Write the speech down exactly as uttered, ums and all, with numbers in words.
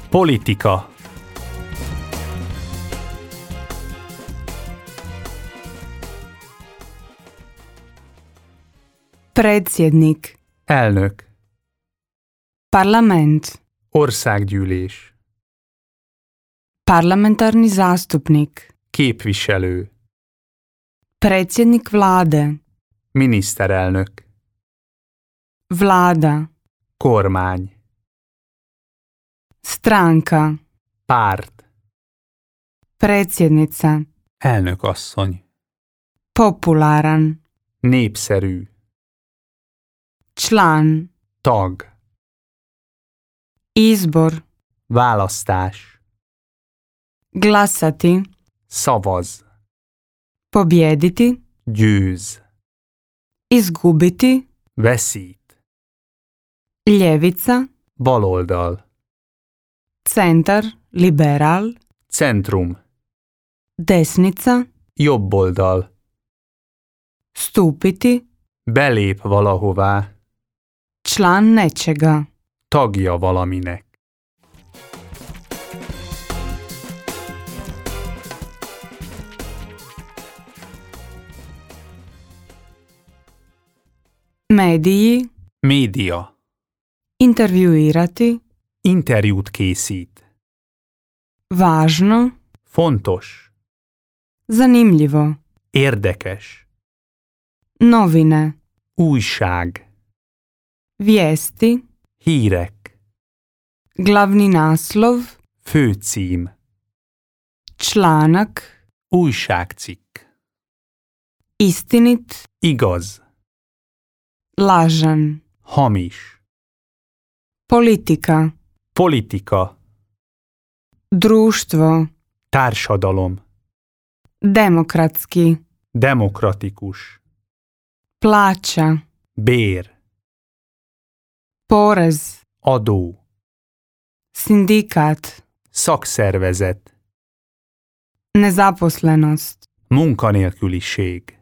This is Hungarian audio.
Politika. Predsjednik. Elnök. Parlament. Országgyűlés. Parlamentarni zastupnik. Képviselő. Predsjednik vlade. Miniszterelnök. Vlada. Kormány. Stranka. Párt. Predsjednica. Elnökasszony. Popularan. Népszerű. Član. Tag. Izbor. Választás. Glasati. Szavaz. Pobijediti. Győz. Izgubiti. Veszít. Ljevica. Baloldal. Centar. Liberal. Centrum. Desnica. Jobboldal. Stupiti. Belép valahová. Član nečega. Tagja valaminek. Mediji. Média. Intervjuirati. Interjút készít. Važno. Fontos. Zanimljivo. Érdekes. Novine. Újság. Vijesti. Hírek. Glavni naslov. Főcím. Članak. Újságcikk. Istinit. Igaz. Lažan. Hamis. Politika. Politika. Društvo. Társadalom. Demokratski. Demokratikus. Plaća. Bér. Porez. Adó. Sindikat. Szakszervezet. Nezaposlenost. Munkanélküliség.